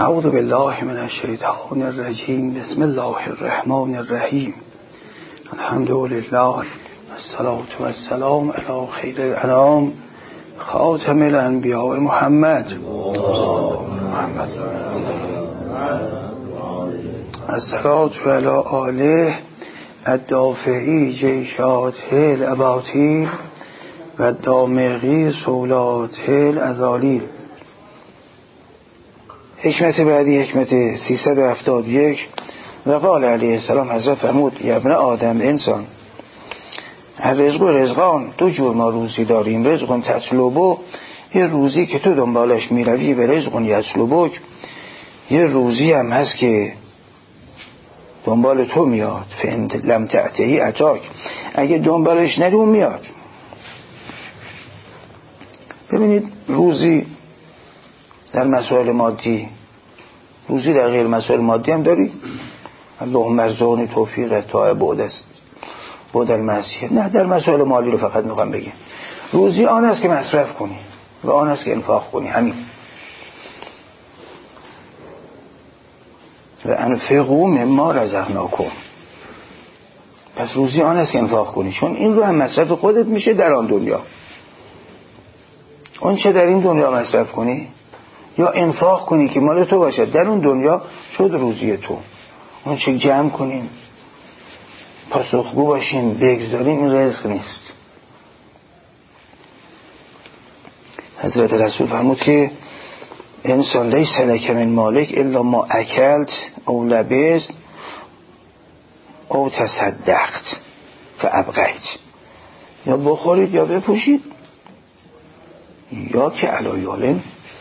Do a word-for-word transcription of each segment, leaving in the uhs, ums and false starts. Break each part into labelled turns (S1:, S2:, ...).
S1: اعوذ بالله من الشیطان الرجیم. بسم الله الرحمن الرحیم. الحمد لله والصلاة والسلام علی خیر الانام خاتم الانبیاء محمد محمد الصلاة علی آله الدافعی جیشات الاباطیل و دامغی سولات الازالیل. حکمت بعدی حکمت سیصد و هفتاد و یک. و قال علیه السلام، حضرت فرمود یا ابن آدم، انسان، هر رزق و رزقان، دو جور ما روزی داریم. رزقون تطلبو، یه روزی که تو دنبالش میروی، به رزقون یطلبوک، یه روزی هم هست که دنبال تو میاد. فان لم تأتهی اتاک، اگه دنبالش نری اون میاد. ببینید، روزی در مسائل مادی، روزی در غیر مسائل مادی هم داری. اللهم ارزقنی توفیق طاعه بعد است بعد المعصیه. نه، در مسائل مالی رو فقط میخوام بگم. روزی آن است که مصرف کنی و آن است که انفاق کنی، همین. و انفقوا مما رزقناکم. پس روزی آن است که انفاق کنی، چون این رو هم مصرف خودت میشه در آن دنیا. اون چه در این دنیا مصرف کنی یا انفاق کنی که مال تو باشه، در اون دنیا شد روزی تو. اون چه جمع کنیم، پاسخگو باشیم، بگذاریم، این رزق نیست. حضرت رسول فرمود که انسان لیس لک من مالک الا ما اکلت او لبست او تصدقت فابقیت. یا بخورید یا بپوشید، یا که علایالم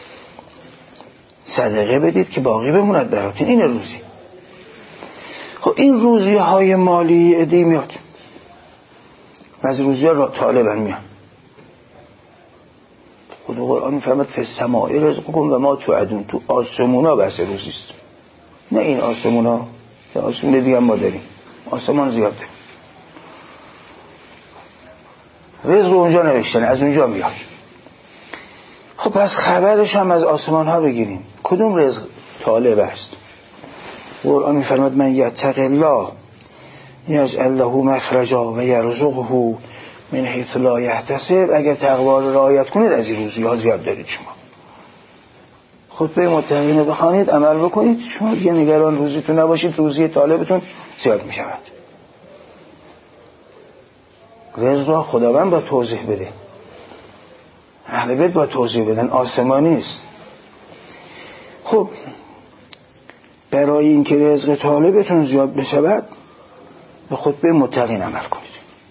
S1: صدقه بدید که باقی بموند براتون. این روزی. خب این روزی های مالی عدی میاد و از روزی ها را طالبا میاد. خدا قرآن میفرماد فی السماء رزقکم و ما توعدون. تو آسمون ها بحث روزیست، نه این آسمون ها. آسمون دیگه هم ما داریم، آسمان زیاد داریم. رزق اونجا نوشتن، از اونجا میاد. خب پس خبرش هم از آسمان ها بگیریم. کدوم رزق طالب است؟ قرآن میفرماد من یتق الله یجعل له مخرجا و یرزقه من حیث لا یحتسب. اگر تقوا رو رعایت کنید از این روزی ها زیاد دارید. شما خطبه متقین بخوانید، عمل بکنید، شما دیگه نگران روزیتون نباشید، روزی طالبتون زیاد می شود. رزق را خداوند با توضیح بده، اهل بیت با توضیح بدن، آسمانی است. خب برای اینکه رزق طالبتون زیاد بشود به خطبه متقین عمل کنید.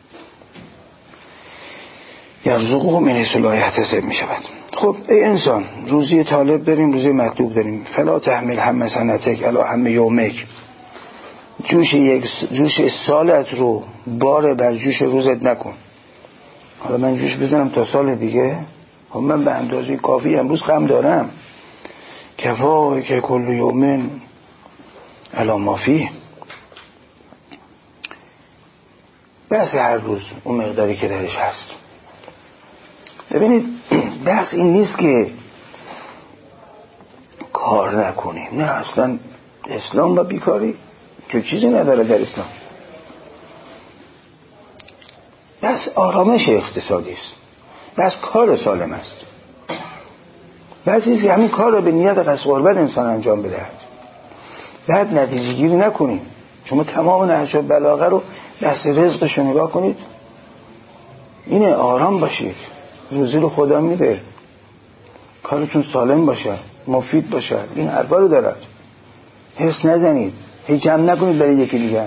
S1: یرزقه من حیث لا یحتسب می شود. خب ای انسان، روزی طالب داریم، روزی مطلوب داریم. فلا تحمل هم سنتک علی هم یومک. جوش یک جوش سالت رو بار بر جوش روزت نکن. حالا من جوش بزنم تا سال دیگه؟ خب من به اندازه کافی امروز غم دارم. کفای که کل یومن علی ما فیه. بس هر روز اون مقداری که درش هست. ببینید، بحث این نیست که کار نکنیم، نه، اصلا اسلام با بیکاری چه چیزی نداره در اسلام. بس آرامش اقتصادی است، بس کار سالم است، بس است که همین کار رو به نیت قصد قربت انسان انجام بدهد. بعد نتیجه گیری نکنیم. شما تمام نهج البلاغه رو بحث رزقش رو نگاه کنید. اینه، آرام باشید، روزی رو خدا میده، کارتون سالم باشه، مفید باشه، این حرفا رو دارد. حرص نزنید، هیچ جمع نکنید برای یکی دیگه.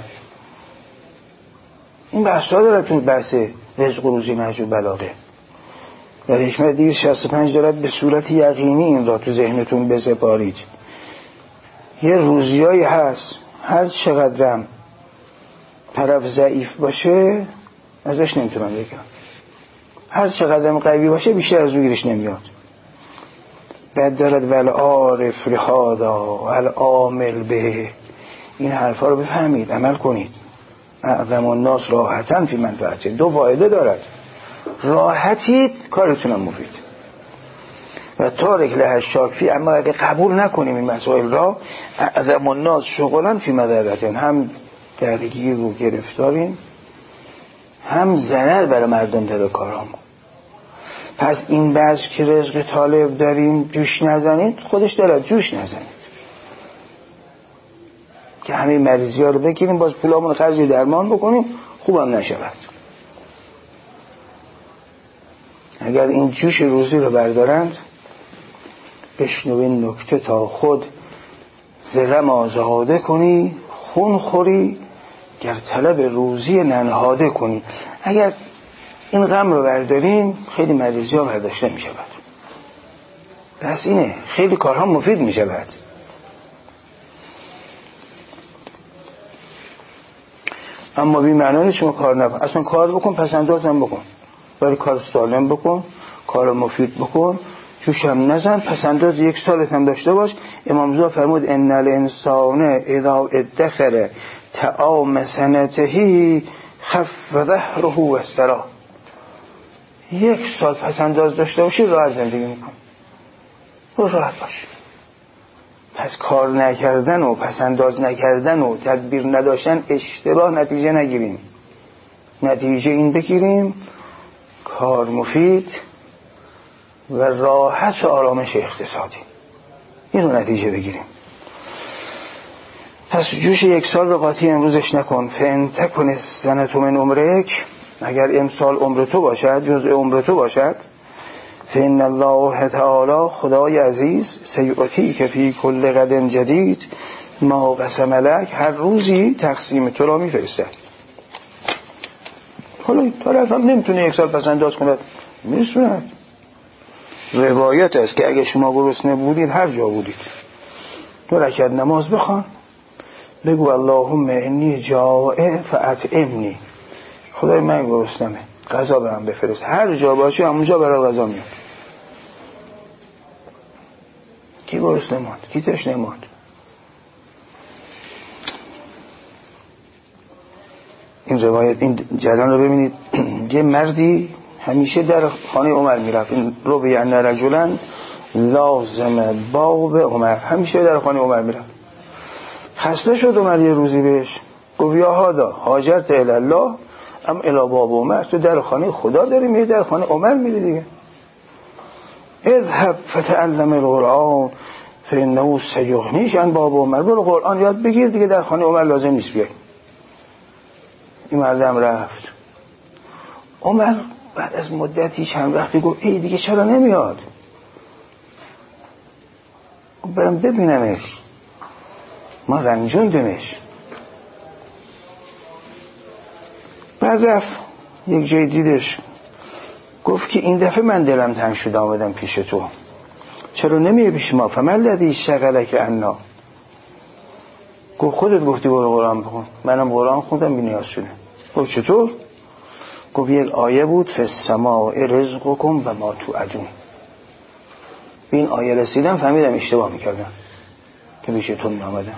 S1: این بحث ها دارد تو بحث رزق و روزی نهج البلاغه. در حکمت دویست و شصت و پنج دارد به صورت یقینی این را تو ذهنتون بسپارید. یه روزیایی هست هر چقدرم طرف ضعیف باشه ازش نمیتونم بگم، هر چقدرم قوی باشه بیشتر از اون گیرش نمیاد. بعد دارد والعارف لهذا والعامل به. این حرفا رو بفهمید، عمل کنید. اعظم الناس راحتاً فی منفعته. دو فایده دارد. راحتید، کارتونم مفید. و تارک له شاک. اما اگه قبول نکنیم این مسائل را، اعظم الناس شغلا فی مضرتهم، هم درگیر و گرفتاریم، هم ضرر برای مردم داره کارام. پس این بعض که رزق طالب داریم جوش نزنید، خودش دارد جوش نزنید که همین مریضی ها رو بگیریم باز پولامون خرج درمان بکنیم خوبم نشود. اگر این جوش روزی رو بردارند، بشنوین نکته تا خود ز غم آزاده کنی، خون خوری گر طلب روزی ننهاده کنی. اگر این غم رو برداریم خیلی مریضی ها برداشته می شود. بس اینه، خیلی کارها مفید می شود. اما بی معنی شما کار نکن، اصلا کار بکن پسنداز هم بکن، ولی کار سالم بکن، کار مفید بکن، جوش هم نزن، پسنداز یک سالت هم داشته باش. امام رضا فرمود ان الانسان اذا ادخر طعام سنته خف ظهره و استراح. یک سال پسنداز داشته باشی راحت زندگی میکن، راحت باش. پس کار نکردن و پسنداز نکردن و تدبیر نداشتن اشتباه نتیجه نگیریم. نتیجه این بگیریم کار مفید و راحت و آرامش اقتصادی، این رو نتیجه بگیریم. پس جوش یک سال رو قاطی امروزش نکن. فان تکن السنة من عمرک، اگر امسال عمر تو باشد، جزء عمر تو باشد، فإن الله تعالی، خدای عزیز، سیعطی که فی کل غد جدید ما قسم لک، هر روزی تقسیم تو را میفرستد. حالا طرف هم نمیتونه یک سال پس انداز کنه، میرسوند. روایت است که اگه شما گرسنه بودید هر جا بودید دو رکعت نماز بخوان، بگو اللهم انی جائع فاطعمنی، خدای من گرسنمه غذا برام بفرست. هر جا باشی همونجا برای غذا میاد. کی گرسنه ماند، کی تشنه ماند. این روایت، این جریان رو ببینید. یه مردی همیشه در خانه عمر میرفت، این رو به یعنی رجلن لازم باب عمر، همیشه در خانه عمر میرفت. خسته شد عمر یه روزی بهش گفت یا هادا هاجرت الی الله ام الی باب عمر، تو در خانه خدا داری میری در خانه عمر میری دیگه. اذهب فتعلم القرآن فانه سیغنیک عن باب عمر، برو قرآن یاد بگیر دیگه، در خانه عمر لازم نیست بیای. این مردم رفت. عمر بعد از مدتی چند وقتی گفت ای دیگه چرا نمیاد؟ گفت برم ببینمش، ما رنجوندمش. بعد رفت یک جای دیدش، گفت که این دفعه من دلم تنگ شد آمدم پیش تو، چرا نمیای پیش ما؟ فمن الذی شغلک عنا، گفت خودت گفتی برو قرآن بخون، منم قرآن خوندم بی‌نیاز شدم. گفت چطور؟ گفت یک آیه بود فی السماء رزقکم و ما توعدون. به این آیه رسیدم فهمیدم اشتباه میکردم که پیش تو میامدم.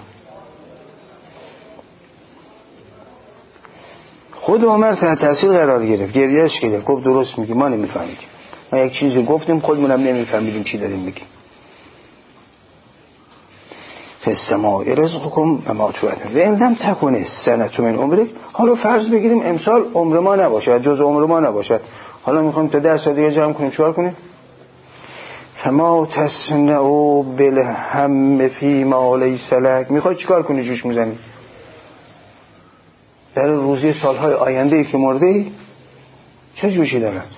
S1: خود عمر تحت تاثیر قرار گرفت، گریهش گرفت، گفت درست میگی، ما نمیفهمیدیم، ما یک چیزی گفتیم خودمونم نمیفهمیدیم چی داریم میگیم. فی السماء رزقکم و ما توعدون و ان لم تکن السنة من عمرک. حالا فرض بگیریم امسال عمر ما نباشه، جز عمر ما نباشه، حالا میخوایم تا ده سال دیگه جمع کنیم، چیکار کنیم؟ فما تصنع بالهم فی ما لیس لک، میخوای چیکار کنی جوش میزنی؟ در روزی سالهای آینده ای که مرده ای چه جوشی دارد؟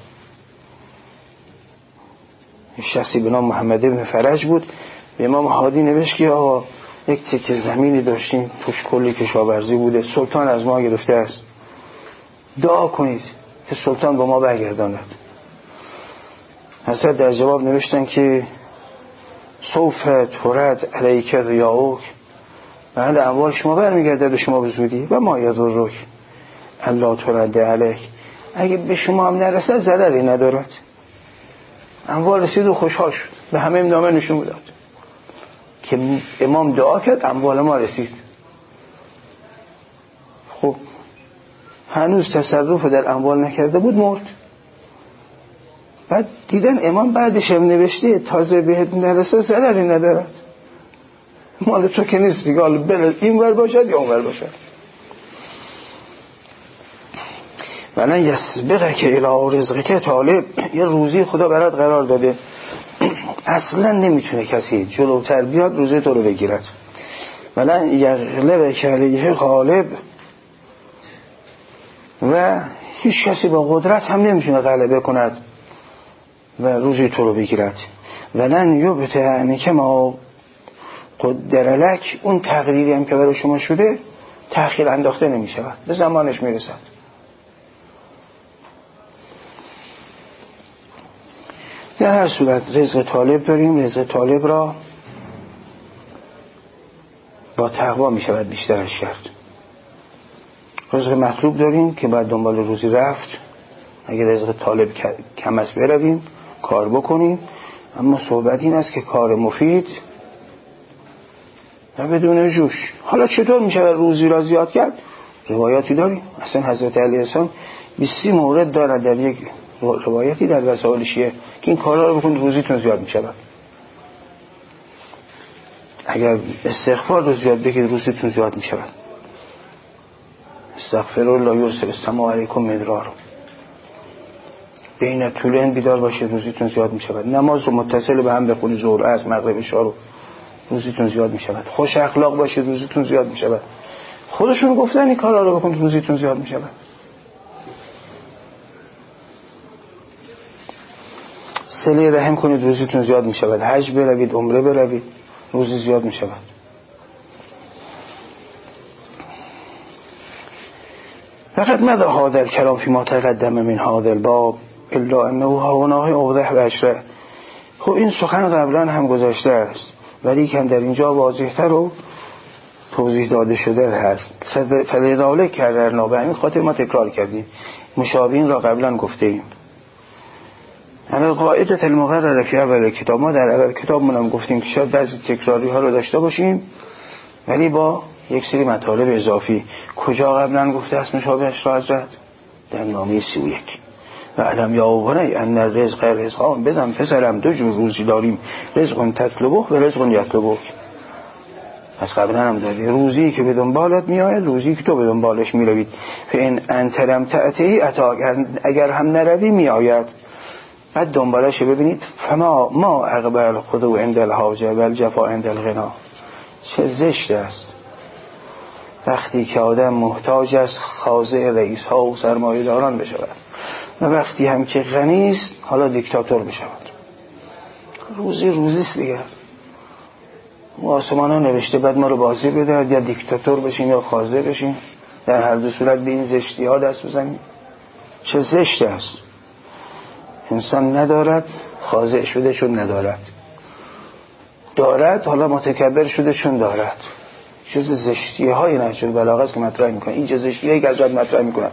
S1: شخصی به نام محمد ابن فرج بود، به امام هادی نوشت که آقا یک تکه زمینی داشتیم توش کلی کشاورزی بوده، سلطان از ما گرفته است، دعا کنید که سلطان با ما برگرداند. حضرت در جواب نوشتن که سوف ترد علیک ضیاؤک، بله اموال شما برمیگرده به شما به زودی، و ما یضرک الا ترد علیک، اگه به شما هم نرسد ضرری ندارد. اموال رسید و خوشحال شد، به همه نامه نشون داد که امام دعا کرد اموال ما رسید. خب هنوز تصرف در اموال نکرده بود، مرد. بعد دیدن امام بعدش هم نوشته تازه بهت نرسه ضرری ندارد، مال تو که نیست دیگه، حالا بلد این ور باشد یا اون ور باشد. ولن یسبقک الی رزقک طالب، یه روزی خدا برات قرار داده، اصلا نمیتونه کسی جلوتر بیاد روزی تو رو بگیرد. ولن یغلبک علیه غالب، و هیچ کسی با قدرت هم نمیتونه غلبه کند و روزی تو رو بگیرد. ولن یبطئنک ما قدر لک، اون تقدیری هم که برای شما شده تأخیر انداخته نمیشود، به زمانش میرسد. در هر صورت رزق طالب داریم، رزق طالب را با تقوا می شود بیشترش کرد. رزق مطلوب داریم که باید دنبال روزی رفت، اگر رزق طالب کم است برویم کار بکنیم، اما صحبت این است که کار مفید و بدون جوش. حالا چطور می شود روزی را زیاد کرد؟ روایاتی داریم، اصلا حضرت علیه السلام بیست مورد دارد در یک روایتی در وسائل شیعه که این کارها رو بکن روزیتون زیاد می شود. اگر استغفار رو زیاد بگید روزیتون زیاد می شود. استغفر الله یرسل السماء علیکم مدرار، بین طولین بیدار باشه روزیتون زیاد می شود. نماز رو متصل به هم بخونید، ظهر عصر مغرب عشا رو، روزیتون زیاد می شود. خوش اخلاق باشه روزیتون زیاد می شود. خودشون گفتن این کارا رو بکن روزیتون زیاد می شود. صله رحم کنید روزیتون زیاد می شود. حج بروید، عمره بروید، روزی زیاد می شود. فقط ماذا هذا الكلام فيما تقدم من هذا الباب الا انه هاوناه اوضح و اشرح. خب این سخن قبلا هم گذاشته است، ولی که در اینجا واضح‌تر و توضیح داده شده است. فلذلك کررنا، به همین خاطر ما تکرار کردیم، مشابهین را قبلا گفتیم. انا قاعده المقرره فی اول کتاب، ما در اول کتابمون هم گفتیم که شاید بعضی تکراری ها رو داشته باشیم ولی با یک سری مطالب اضافی. کجا قبلا گفته است مشابهش را حضرت؟ در نامه سی و یک. و علم یا بنی ان الرزق رزقان، بدم پسرم دو جور روزی داریم، رزق تطلبه و رزق یطلبه. از قبلا هم داری روزی که به دنبالت میآید، روزی که تو به دنبالش میروید. فان انت لم تأتی اتا، اگر هم نروی میآید. بعد دنبالش ببینید، فما ما اقبل خذو عند الحاجه و الجفا عند الغنا. چه زشت است وقتی که آدم محتاج است خاضع رئیس ها و سرمایه داران بشود و وقتی هم که غنی است حالا دیکتاتور بشود. روزی روزی است دیگه. آسمان ها نوشته بعد ما رو بازی بده، یا دیکتاتور بشیم یا خاضع بشیم، در هر دو صورت به این زشتی ها دست بزنیم. چه زشت است. انسان ندارد خاضع شده چون ندارد، دارد حالا متکبر شده چون دارد. چه زشتی های نهج البلاغه است که مطرح میکنه. این چه زشتی هایی که حضرت مطرح میکنن.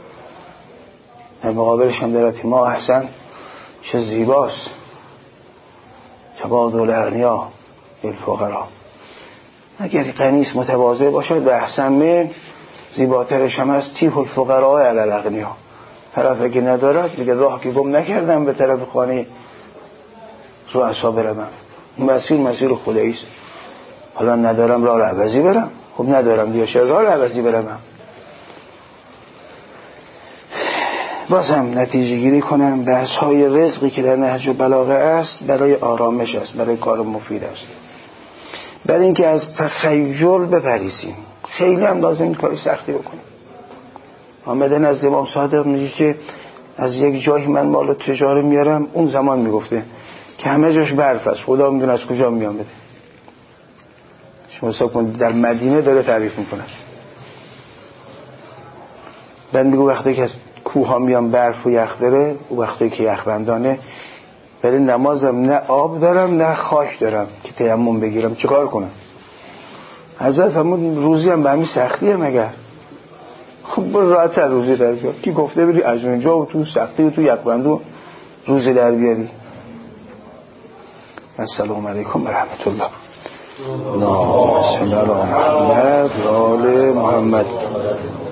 S1: در مقابلش هم دارد ما احسن، چه زیباست تواضع الاغنیا للفقرا. اگر غنیست متواضع باشد و احسن من، زیباترش هم هست تیح الفقراء علی الاغنیا. طرف اگه ندارد دیگه راه که گم نکردم به طرف خانه رؤسا بروم. مسیر مسیر خدایی است. حالا ندارم راه عوضی برم، خب ندارم دیگه چرا راه عوضی برم. باز هم نتیجه گیری کنم، بحث های رزقی که در نهج البلاغه است برای آرامش است، برای کار مفید است، برای اینکه از تخیل بپریزیم. خیلی هم لازم کاری سختی بکنیم. آمدن از امام صادق میگه که از یک جایی من مال تجاره میارم، اون زمان میگفته که همه جاش برف است، خدا میدونه از کجا میامده. شما حساب کنید در مدینه داره تعریف میکنه. بعد میگه وقتی که از کوه ها میان برف و یخ داره، و وقتی که یخبندانه، برای نمازم نه آب دارم نه خاک دارم که تیمم بگیرم، چیکار کنم؟ حضرت فرمود روزی هم به همین سختیه مگر؟ خب برو راحت روزی در بیار. کی گفته بری از اونجا و تو سختی و تو یخبندو روزی در بیاری؟ السلام علیکم و رحمت الله. اللهم صل علی محمد و آل محمد.